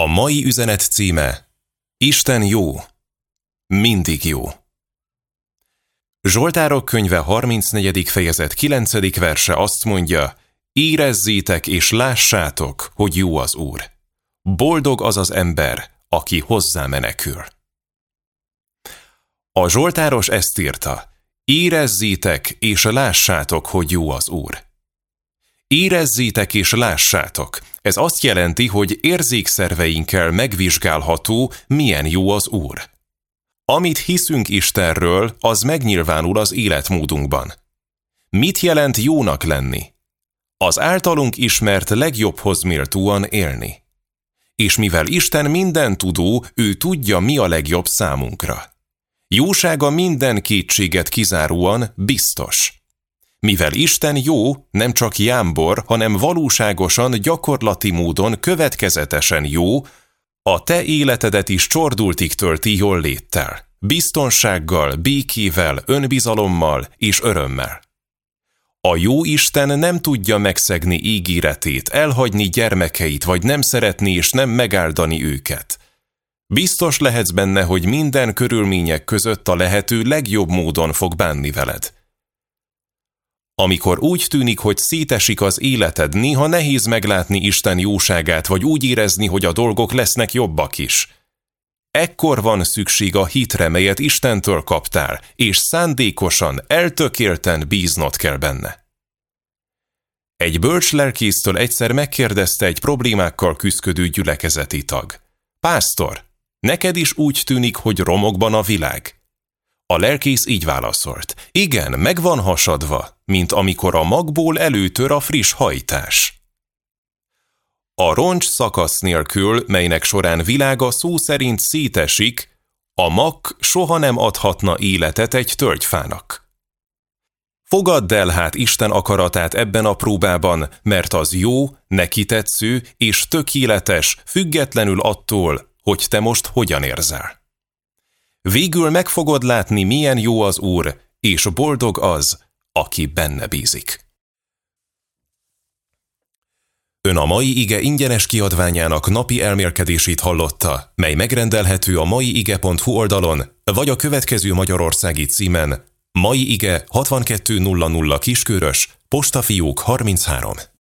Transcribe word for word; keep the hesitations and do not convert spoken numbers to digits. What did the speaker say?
A mai üzenet címe: Isten jó, mindig jó. Zsoltárok könyve harmincnegyedik fejezet kilencedik verse azt mondja: érezzétek és lássátok, hogy jó az Úr. Boldog az az ember, aki hozzá menekül. A zsoltáros ezt írta: érezzétek és lássátok, hogy jó az Úr. Érezzétek és lássátok. Ez azt jelenti, hogy érzékszerveinkkel megvizsgálható, milyen jó az Úr. Amit hiszünk Istenről, az megnyilvánul az életmódunkban. Mit jelent jónak lenni? Az általunk ismert legjobbhoz méltóan élni. És mivel Isten mindentudó, ő tudja, mi a legjobb számunkra. Jósága minden kétséget kizáróan biztos. Mivel Isten jó, nem csak jámbor, hanem valóságosan, gyakorlati módon, következetesen jó, a te életedet is csordultig tölti jólléttel, biztonsággal, békével, önbizalommal és örömmel. A jó Isten nem tudja megszegni ígéretét, elhagyni gyermekeit, vagy nem szeretni és nem megáldani őket. Biztos lehetsz benne, hogy minden körülmények között a lehető legjobb módon fog bánni veled. Amikor úgy tűnik, hogy szétesik az életed, néha nehéz meglátni Isten jóságát, vagy úgy érezni, hogy a dolgok lesznek jobbak is. Ekkor van szükség a hitre, melyet Istentől kaptál, és szándékosan, eltökélten bíznod kell benne. Egy bölcs lelkésztől egyszer megkérdezte egy problémákkal küszködő gyülekezeti tag: pásztor, neked is úgy tűnik, hogy romokban a világ? A lelkész így válaszolt: igen, meg van hasadva, mint amikor a magból előtör a friss hajtás. A roncs szakasz nélkül, melynek során világa szó szerint szétesik, a makk soha nem adhatna életet egy tölgyfának. Fogadd el hát Isten akaratát ebben a próbában, mert az jó, neki tetsző és tökéletes, függetlenül attól, hogy te most hogyan érzel. Végül meg fogod látni, milyen jó az Úr, és boldog az, aki benne bízik. Ön a mai ige ingyenes kiadványának napi elmélkedését hallotta, mely megrendelhető a maiige pont hu oldalon, vagy a következő magyarországi címen: Mai Ige hatvankettő nulla nulla Kiskörös, Postafiók harminchárom.